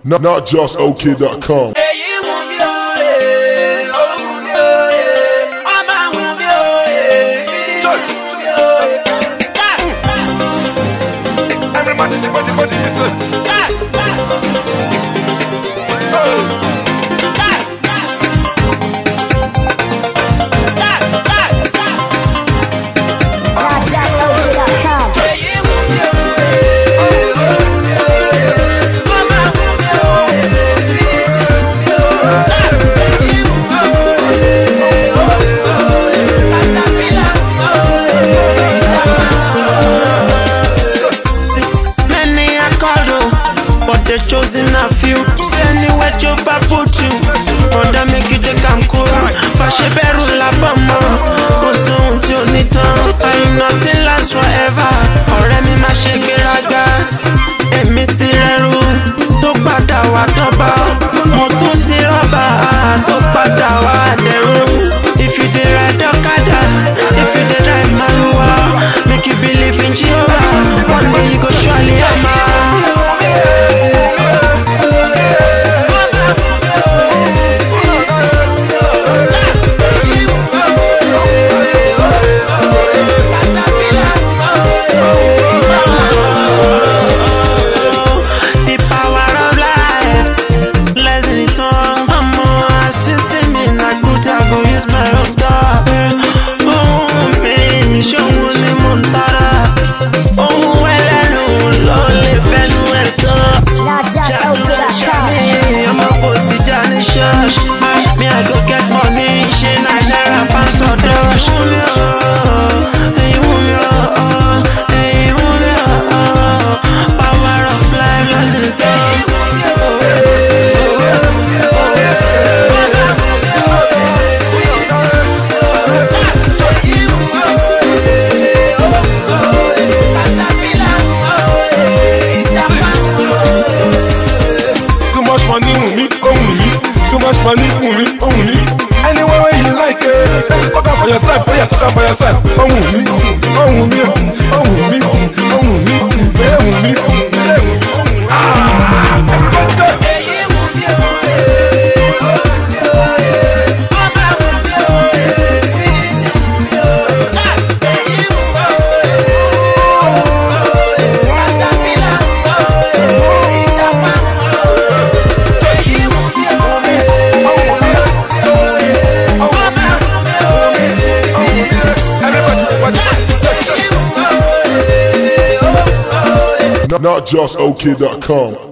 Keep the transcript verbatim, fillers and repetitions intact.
Not, not just O K dot com. Everybody, everybody, everybody, listen. They chosen a few. Anywhere you put you. Brother make you take am cool. Fashe beru la bama. Osun ti o ni tan. Ain't nothing lasts forever. Ọ̀rẹ́ mi má ṣe gbéraga. Èmi ti rẹrù. Tó padà wá dọ́ba. Mo tún ti rọ́bà. Tó padà wá dẹ̀rù. If you dey ride ọ̀kadà. If you dey drive Maruwa. Make you believe in Jehovah. One day you go surely hammer. Me, I go get money, she na naira pounds or dollars. Hey, hey, power of life, let's go. Too much money on me, on me. Too much money on me, on me. Anywhere where you like it. Fuck up for yourself, oh yeah, fuck up for yourself. On me, on me, on me, on me, on me, on me. Ah, everybody say. Not just O K dot com.